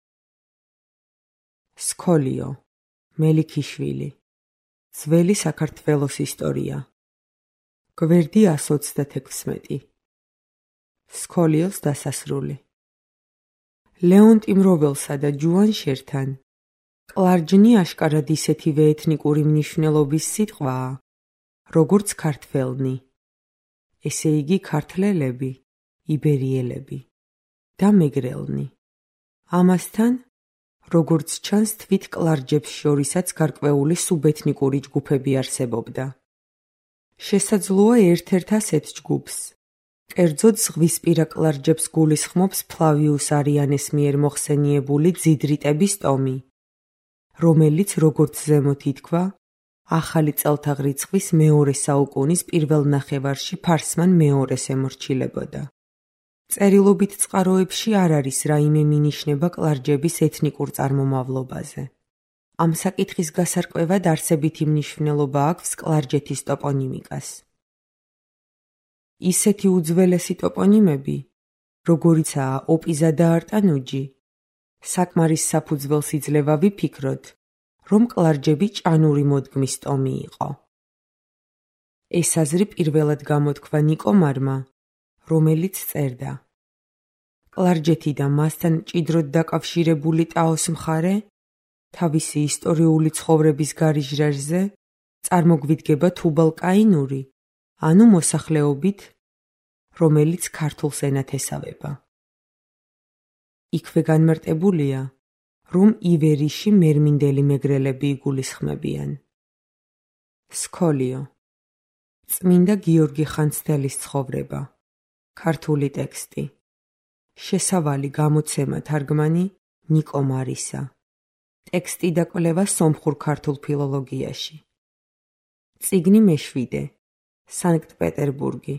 სქოლიო, მელიქიშვილი, ძველი საქართველოს ისტორია. გვერდი εκατს ოცდათექვსმეტი. სქოლიოს დასასრული. ლეონტი მროველსა და ჯუან შერთან კლარჯნი აშკარად ისეთივე ეთნიკური მნიშვნელობის სიტყვაა, როგორც ქართველნი, ესე იგი ქართლელები, იბერიელები და მეგრელნი. ამასთან, როგორც ჩანს, თვით კლარჯებს შორისაც გარკვეული სუბეთნიკური ჯგუფები არსებობდა. შესაძლოა ერთ-ერთ ასეთ ჯგუფს, კერძოდ ზღვისპირა კლარჯებს გულისხმობს ფლავიუს არიანეს მიერ მოხსენიებული ძიდრიტების ტომი, რომელიც, როგორც ზემოთ ითქვა, ახალი წელთაღრიცხვის მეორე საუკუნის პირველ ნახევარში ფარსმან მეორეს ემორჩილებოდა. წერილობით წყაროებში არ არის რაიმე მინიშნება კლარჯების ეთნიკურ წარმომავლობაზე. ამ საკითხის გასარკვევად არსებითი მნიშვნელობა აქვს კლარჯეთის ტოპონიმიკას. ისეთი უძველესი ტოპონიმები, როგორიცაა ოპიზა და არტანუჯი, საკმარის საფუძველს იძლევა ვიფიქროთ, რომ კლარჯები ჭანური მოდგმის ტომი იყო. ეს აზრი პირველად გამოთქვა ნიკომარმა, რომელიც წერდა: კლარჯეთი და მასთან მჭიდროდ დაკავშირებული ტაოს მხარე, თავისი ისტორიული ცხოვრების გარიჟრაჟზე წარმოგვიდგება თუბალკაინური, ანუ მოსახლეობით, რომელიც ქართულს ენათ ესავება. იქვე განმარტებულია, რომ ივერიში მერმინდელი მეგრელები იგულისხმებიან. სქოლიო, წმინდა გიორგი ხანძთელის ცხოვრება, ქართული ტექსტი, შესავალი გამოცემა თარგმანი ნიკო მარისა, ტექსტი და კვლევა სომხურ-ქართულ ფილოლოგიაში. წიგნი მეშვიდე, სანქტ-პეტერბურგი,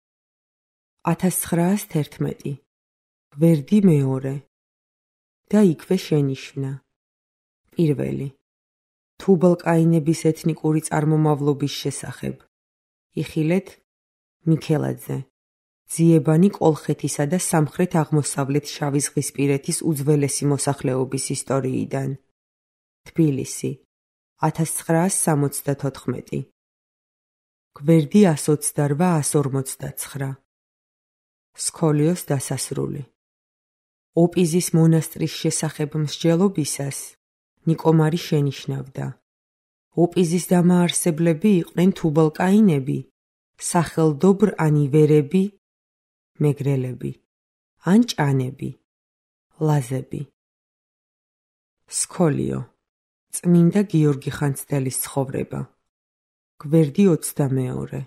ათას ცხრაას თერთმეტი, გვერდი მეორე და იქვე შენიშვნა. პირველი, თუბალკაინების ეთნიკური წარმომავლობის შესახებ. იხილეთ მიქელაძე, ძიებანი კოლხეთისა და სამხრეთ-აღმოსავლეთ შავიზღვისპირეთის უძველესი მოსახლეობის ისტორიიდან. თბილისი, ათას ცხრაას სამოცდათოთხმეტი. გვერდი εκას ოცდარვა - εκას ორმოცდაცხრა. სქოლიოს დასასრული. ოპიზის მონასტრის შესახებ მსჯელობისას ნიკომარი შენიშნავდა: ოპიზის დამაარსებლები იყვნენ თუბალკაინები, სახელდობრ ან ივერები, მეგრელები, ან ჭანები, ლაზები. სქოლიო, წმინდა გიორგი ხანძთელის ცხოვრება, გვერდი ოცდამეორე.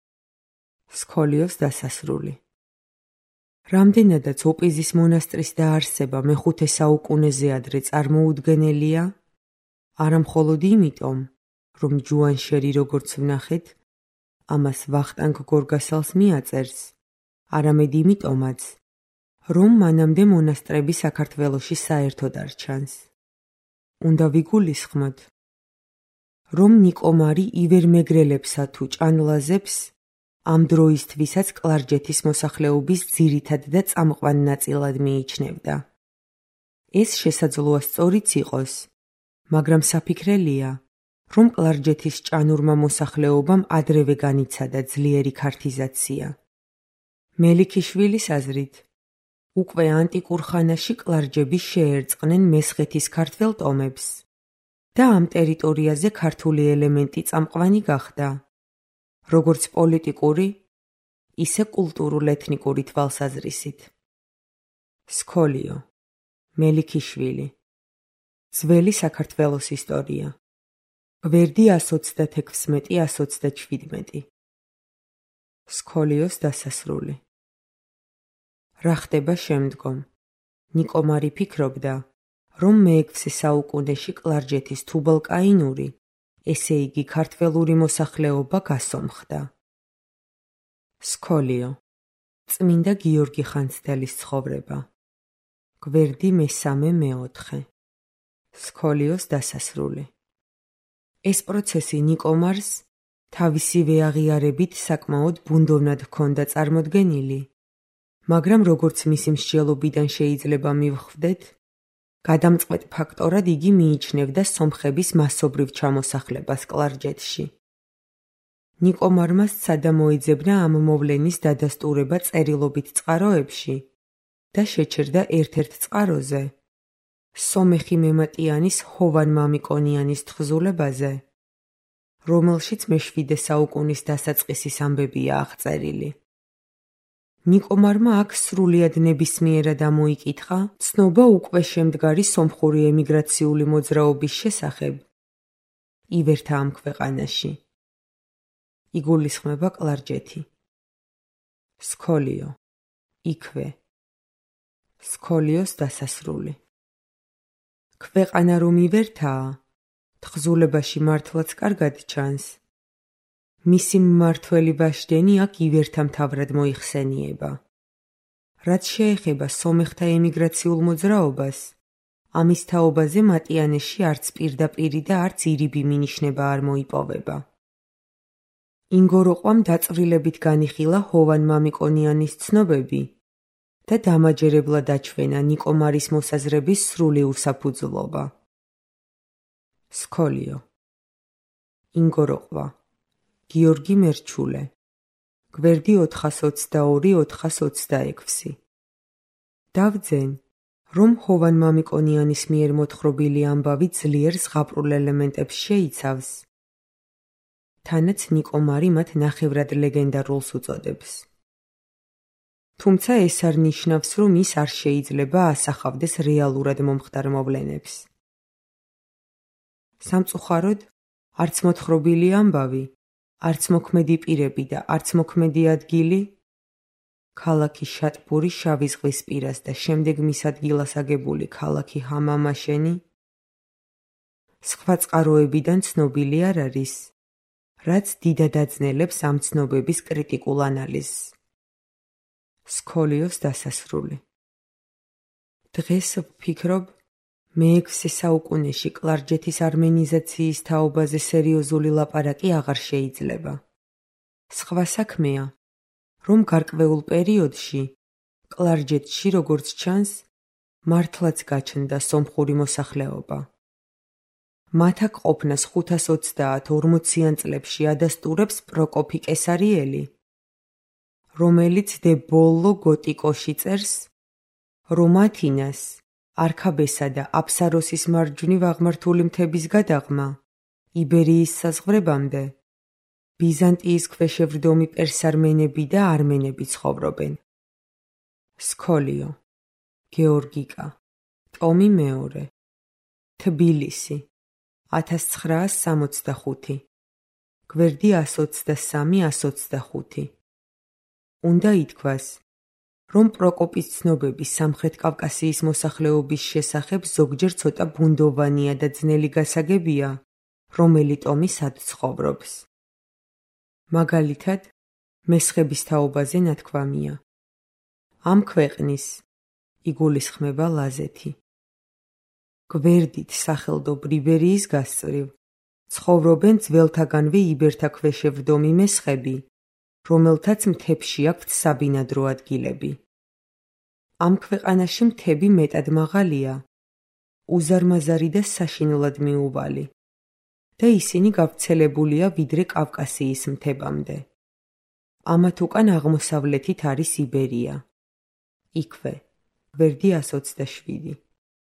სქოლიოს დასასრული. რამდენადაც ოპიზის მონასტრის დაარსება მეხუთე საუკუნეზე ადრე წარმოუდგენელია, არა მხოლოდ იმიტომ, რომ ჯუან შერი, როგორც ვნახეთ, ამას ვახტანგ გორგასალს მიაწერს, არამედ იმიტომაც, რომ მანამდე მონასტრები საქართველოში საერთოდ არ ჩანს. უნდა ვიგულისხმოთ, რომ ნიკომარი ივერმეგრელებსა თუ ჭანლაზებს ამ დროისთვისაც კლარჯეთის მოსახლეობის ძირითად და წამყვან ნაწილად მიიჩნევდა. ეს შესაძლოა სწორიც იყოს, მაგრამ საფიქრელია, რომ კლარჯეთის ჭანურმა მოსახლეობამ ადრევე განიცადა ძლიერი ქართიზაცია. მელიქიშვილის აზრით, უკვე ანტიკურ ხანაში კლარჯები შეერწყნენ მესხეთის ქართველ ტომებს და ამ ტერიტორიაზე ქართული ელემენტი წამყვანი გახდა, როგორც პოლიტიკური, ისე კულტურულ-ეთნიკური თვალსაზრისით. სქოლიო, მელიქიშვილი, ძველი საქართველოს ისტორია, გვერდი εκას ოცდათექვსმეტი - εκას ოცდაჩვიდმეტი. სქოლიოს დასასრული. რა ხდება შემდგომ? ნიკომარი ფიქრობდა, რომ მეექვსე საუკუნეში კლარჯეთის თუბალკაინური, ესე იგი ქართველური მოსახლეობა გასომხდა. სქოლიო. წმინდა გიორგი ხანძთელის ცხოვრება. გვერდი მესამე მეოთხე. სქოლიოს დასასრული. ეს პროცესი ნიკომარს თავისივე აღიარებით საკმაოდ ბუნდოვნად ჰქონდა წარმოდგენილი, მაგრამ როგორც მისი მსჯელობიდან შეიძლება მივხვდეთ, გადამწყვეტ ფაქტორად იგი მიიჩნევდა სომხების მასობრივ ჩამოსახლებას კლარჯეთში. ნიკომარმა სცადა მოეძებნა ამ მოვლენის დადასტურება წერილობით წყაროებში და შეჩერდა ერთ-ერთ წყაროზე, სომეხი მემატიანის ჰოვან მამიკონიანის თხზულებაზე, რომელშიც მეშვიდე საუკუნის დასაწყისის ამბებია აღწერილი. ნიკომარმა აქ სრულიად ნებისმიერად ამოიკითხა ცნობა უკვე შემდგარი სომხური ემიგრაციული მოძრაობის შესახებ იბერთა ამ ქვეყანაში. იგულისხმება კლარჯეთი. სქოლიო. იქვე. სქოლიოს დასასრული. ქვეყანა რომ იბერთაა, თხზულებაში მართლაც კარგად ჩანს. მისი მმართველი ვაჟდენი აქ იბერთა მთავრად მოიხსენიება. რაც შეეხება სომეხთა ემიგრაციულ მოძრაობას, ამის თაობაზე მატიანეში არც პირდაპირი და არც ირიბი მინიშნება არ მოიპოვება. ინგოროყვამ დაწვრილებით განიხილა ჰოვან მამიკონიანის ცნობები და დამაჯერებლად აჩვენა ნიკომარის მოსაზრების სრული უსაფუძვლობა. სქოლიო. ინგოროყვა. გიორგი მერჩულე. გვერდი ოთხას ოცდაორი ოთხას ოცდაექვსი. დავძენ, რომ ჰოვან მამიკონიანის მიერ მოთხრობილი ამბავი ძლიერ ზღაპრულ ელემენტებს შეიცავს, თანაც ნიკომარი მათ ნახევრად ლეგენდარულს უწოდებს. თუმცა ეს არ ნიშნავს, რომ ის არ შეიძლება ასახავდეს რეალურად მომხდარ მოვლენებს. სამწუხაროდ, არც მოთხრობილი ამბავი, არც მოქმედი პირები და არც მოქმედი ადგილი, ქალაქი შატბური შავი ზღვის პირას და შემდეგ მის ადგილას აგებული ქალაქი ჰამამაშენი, სხვა წყაროებიდან ცნობილი არ არის, რაც დიდად აძნელებს ამ ცნობების კრიტიკულ ანალიზს. სქოლიოს დასასრული. დღეს ვფიქრობ, მეექვსე საუკუნეში კლარჯეთის არმენიზაციის თაობაზე სერიოზული ლაპარაკი აღარ შეიძლება. სხვა საქმეა, რომ გარკვეულ პერიოდში კლარჯეთში, როგორც ჩანს, მართლაც გაჩნდა სომხური მოსახლეობა. მათ აქ ყოფნას ხუთას ოცდაათ ორმოციან წლებში ადასტურებს პროკოფი კესარიელი, რომელიც დე ბოლო გოტიკოში წერს, რომ ათინას, არქაბესა და აფსაროსის მარჯვნივ აღმართული მთების გადაღმა, იბერიის საზღვრებამდე, ბიზანტიის ქვეშევრდომი პერსარმენები და არმენები ცხოვრობენ. სქოლიო. გეორგიკა. ტომი მეორე. თბილისი. ათას ცხრაას სამოცდახუთი. გვერდი ას ოცდასამი ას ოცდახუთი. უნდა ითქვას, რომ პროკოპის ცნობები სამხრეთ კავკასიის მოსახლეობის შესახებ ზოგჯერ ცოტა ბუნდოვანია და ძნელი გასაგებია, რომელი ტომი სად ცხოვრობს. მაგალითად, მესხების თაობაზე ნათქვამია. ამ ქვეყნის, იგულისხმება ლაზეთი. გვერდით სახელდო ბრიბერიის გასწვრივ, ცხოვრობენ ძველთაგანვე იბერთა ქვეშევრდომი მესხები, რომელთაც მთებში აქვთ საბინადრო ადგილები. ამ ქვეყანაში მთები მეტად მაღალია, უზარმაზარი და საშინლად მიუვალი და ისინი გავრცელებულია ვიდრე კავკასიის მთებამდე. ამათ უკან აღმოსავლეთით არის იბერია. იქვე, გვერდი ას ოცდაშვიდი.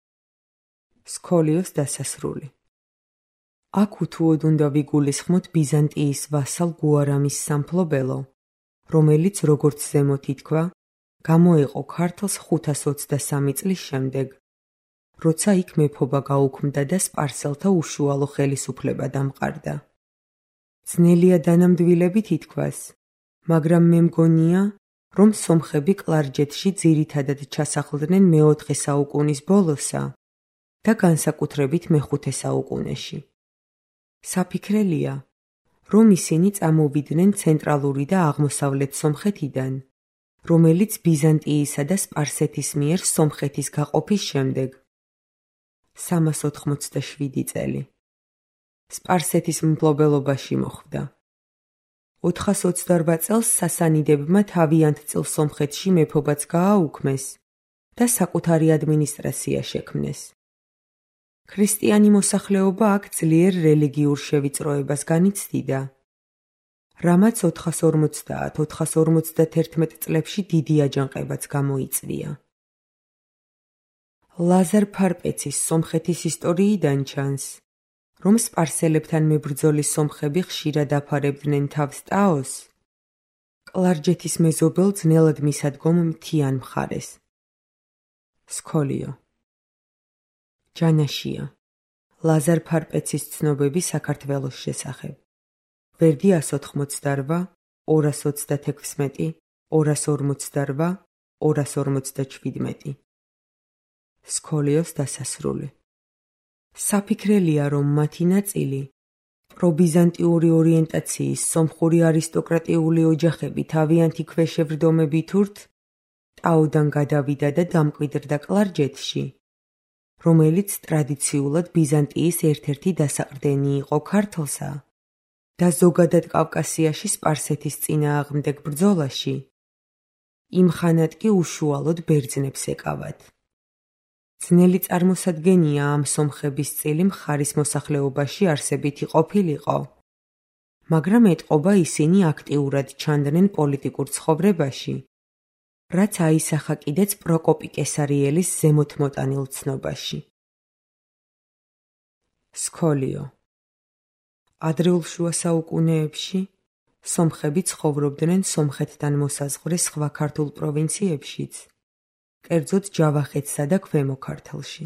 სქოლიოს დასასრული. აქ უთუოდ უნდა ვიგულისხმოთ ბიზანტიის ვასალ გუარამის სამფლობელო, რომელიც, როგორც ზემოთ ითქვა, გამოეყო ქართლს ხუთას ოცდასამი წლის შემდეგ, როცა იქ მეფობა გაუქმდა და სპარსელთა უშუალო ხელისუფლება დამყარდა. ძნელია დანამდვილებით ითქვას, მაგრამ მე მგონია, რომ სომხები კლარჯეთში ძირითადად ჩასახლდნენ მეოთხე საუკუნის ბოლოსა და განსაკუთრებით მეხუთე საუკუნეში. საფიქრელია, რომ ისინი წამოვიდნენ ცენტრალური და აღმოსავლეთ სომხეთიდან, რომელიც ბიზანტიისა და სპარსეთის მიერ სომხეთის გაყოფის შემდეგ. სამას ოთხმოცდაშვიდი წელი. სპარსეთის მფლობელობაში მოხვდა. ოთხას ოცდაორბა წელს სასანიდებმა თავიანთწილ სომხეთში მეფობაც გააუქმეს და საკუთარი ადმინისტრაცია შექმნეს. ქრისტიანი მოსახლეობა აქ ძლიერ რელიგიურ შევიწროებას განიცდიდა, რამაც ოთხას ორმოცდაათ ოთხას ორმოცდათერთმეტ წლებში დიდი აჯანყებაც გამოიწვია. ლაზარ ფარპეცის სომხეთის ისტორიიდან ჩანს, რომ სპარსელებთან მებრძოლი სომხები ხშირად აფარებდნენ თავს ტაოს, კლარჯეთის მეზობელ ძნელად მისადგომ მთიან მხარეს. სქოლიო. ჯანაშია. ლაზარ ფარპეცის ცნობები საქართველოს შესახებ. ვერდი ას ოთხმოცდარვა, ორას ოცდათექვსმეტი, ორას ორმოცდარვა, ორას ორმოცდაჩვიდმეტი. სქოლიოს დასასრული. საფიქრელია, რომ მათი ნაწილი პრობიზანტიური ორიენტაციის სომხური არისტოკრატიული ოჯახები თავიანთი ქვეშევრდომებით ურთ ტაოდან გადავიდა და დამკვიდრდა კლარჯეთში, რომელიც ტრადიციულად ბიზანტიის ერთ-ერთი დასაყრდენი იყო ქართლსა და ზოგადად კავკასიაში სპარსეთის წინააღმდეგ ბრძოლაში იმ ხანად კი უშუალოდ ბერძნებს ეკავათ. ძნელი წარმოსადგენია ამ სომხების წილი მხარის მოსახლეობაში არსებითი ყოფილიყო, მაგრამ ეტყობა ისინი აქტიურად ჩანდნენ პოლიტიკურ ცხოვრებაში, რაც აისახა კიდეც პროკოპი კესარიელის ზემოთმოტანილ ცნობაში. სქოლიო. ადრეულ შუა საუკუნეებში სომხები ცხოვრობდნენ სომხეთთან მოსაზღვრე სხვა ქართულ პროვინციებშიც, კერძოდ ჯავახეთსა და ქვემო ქართლში.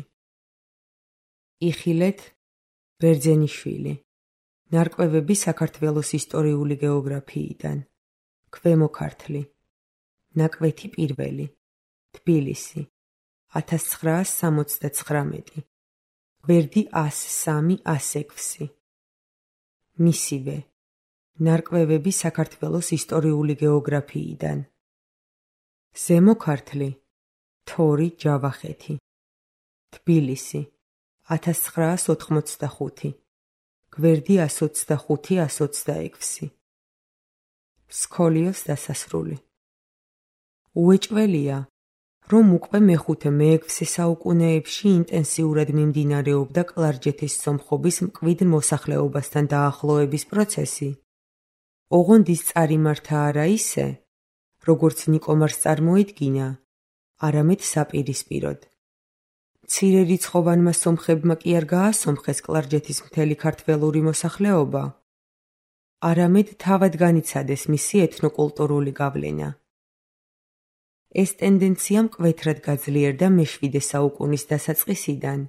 იხილეთ, ბერძენიშვილი. ნარკვევები საქართველოს ისტორიული გეოგრაფიიდან. ქვემო ქართლი. ნაკვეთი პირველი. თბილისი. ათას ცხრაას სამოცდაცხრამეტი. გვერდი ას სამი ას ექვსი. მისივე. ნარკვევები საქართველოს ისტორიული გეოგრაფიიდან. ზემო ქართლი. თორი ჯავახეთი. თბილისი. ათას ცხრაას ოთხმოცდახუთი. გვერდი ას ოცდახუთი ას ოცდაექვსი. სქოლიოს დასასრული. უეჭველია, რომ უკვე მეხუთე მეექვსე საუკუნეებში ინტენსიურად მიმდინარეობდა კლარჯეთის სომხობის მკვიდრ მოსახლეობასთან დაახლოების პროცესი. ოღონდ ის წარიმართა არა ისე, როგორც ნიკომარს წარმოედგინა, არამედ საპირისპიროდ. მცირე რიცხოვანმა სომხებმა კი არ გაასომხეს კლარჯეთის მთელი ქართველური მოსახლეობა, არამედ თავად განიცადეს მისი ეთნოკულტურული გავლენა. ეს ტენდენცია მკვეთრად გაძლიერდა მეშვიდე საუკუნის დასაწყისიდან.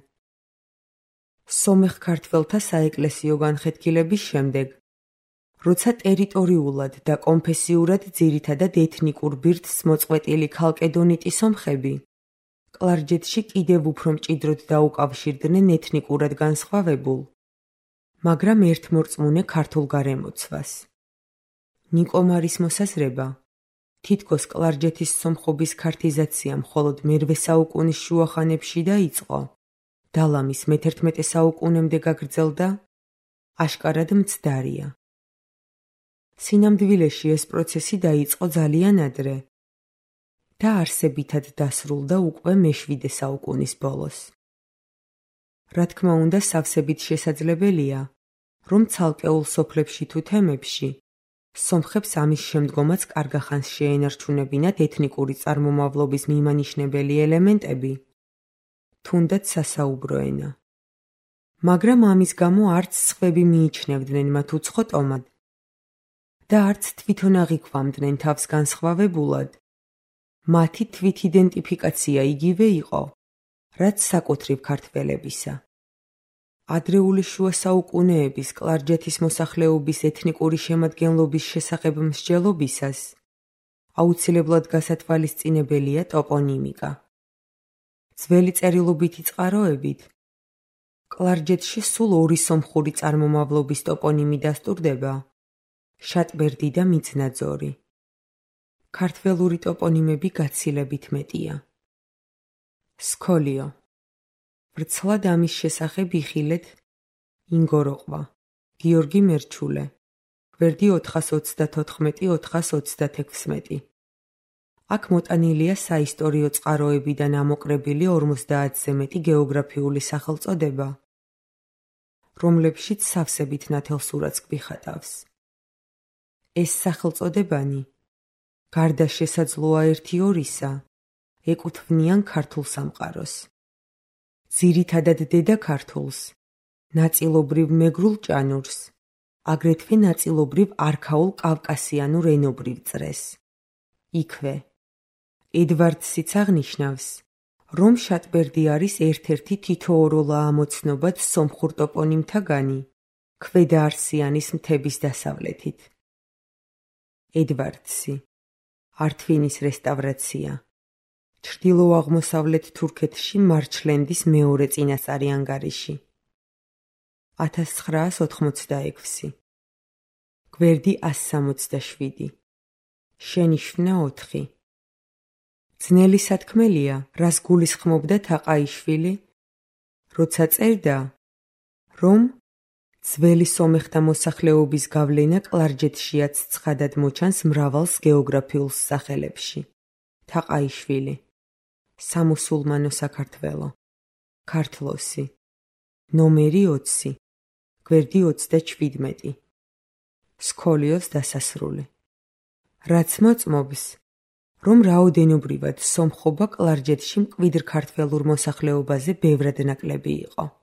სომეხ ქართველთა საეკლესიო განხეთქილების შემდეგ, როცა ტერიტორიულად და კონფესიურად ძირითადად ეთნიკურ ბირთს მოწყვეტილი ქალკედონიტი სომხები, კლარჯეთში კიდევ უფრო მჭიდროდ დაუკავშირდნენ ეთნიკურად განსხვავებულ, მაგრამ ერთმორწმუნე ქართულ გარემოცვას. ნიკომარის მოსაზრება, თითქოს კლარჯეთის სომხობის ქართიზაცია მხოლოდ მერვე საუკუნის შუახანებში დაიწყო, დალამის მეთერთმეტე საუკუნემდე გაგრძელდა, აშკარად მცდარია. სინამდვილეში ეს პროცესი დაიწყო ძალიან ადრე და არსებითად დასრულდა უკვე მეშვიდე საუკუნის ბოლოს. რა თქმა უნდა, სავსებით შესაძლებელია, რომ ცალკეულ სოფლებში თუ თემებში სომხებს ამის შემდგომაც კარგახანს შეენარჩუნებინათ ეთნიკური წარმომავლობის მიმანიშნებელი ელემენტები, თუნდაც სასაუბრო ენა. მაგრამ ამის გამო არც სხვები მიიჩნევდნენ მათ უცხოტომად და არც თვითონ აღიქვამდნენ თავს განსხვავებულად, მათი თვითიდენტიფიკაცია იგივე იყო, რაც საკუთრივ ქართველებისა. ადრეული შუა საუკუნეების კლარჯეთის მოსახლეობის ეთნიკური შემადგენლობის შესახებ მსჯელობისას აუცილებლად გასათვალისწინებელია ტოპონიმიკა. ძველი წერილობითი წყაროებით კლარჯეთში სულ ორი სომხური წარმომავლობის ტოპონიმი დასტურდება: შატბერდი და მიწნაძორი. ქართველური ტოპონიმები გაცილებით მეტია. სქოლიო. ვრცლად ამის შესახებ იხილეთ ინგოროყვა, გიორგი მერჩულე, გვერდი ოთხას ოცდათოთხმეტი ოთხას ოცდათექვსმეტი. აქ მოტანილია საისტორიო წყაროებიდან ამოყრებილი ორმოცდაათზე მეტი გეოგრაფიული სახელწოდება, რომლებშიც სავსებით ნათელ სურათს გვიხატავს. ეს სახელწოდებანი, გარდა შესაძლოა ერთი ორისა, ეკუთვნიან ქართულ სამყაროს. ძირითადად დედაქართულს, ნაწილობრივ მეგრულ ჭანურს, აგრეთვე ნაწილობრივ არქაულ კავკასიანურ ენობრივ წრეს. იქვე ედვარდსიც აღნიშნავს, რომ შატბერდი არის ერთ-ერთი თითოოროლა ამოცნობად სომხურ ტოპონიმთაგანი ქვედაარსიანის მთების დასავლეთით. ედვარდსი, ართვინის რესტავრაცია, ჩრდილო-აღმოსავლეთ თურქეთში მარჩლენდის მეორე წინასწარი ანგარიში. ათას ცხრაას ოთხმოცდაექვსი. გვერდი ას სამოცდაშვიდი. შენიშვნა ოთხი. ძნელი სათქმელია, რას გულისხმობდა თაყაიშვილი, როცა წერდა, რომ ძველი სომეხთა მოსახლეობის გავლენა კლარჯეთშიაც ცხადად მოჩანს მრავალს გეოგრაფიულ სახელებში. თაყაიშვილი, სამუსულმანო საქართველო, ქართლოსი, ნომერი ოცი, გვერდი ოცდაჩვიდმეტი. სქოლიოს დასასრული. რაც მოწმობს, რომ რაოდენობრივად სომხობა კლარჯეთში მკვიდრ ქართველურ მოსახლეობაზე ბევრად ნაკლები იყო.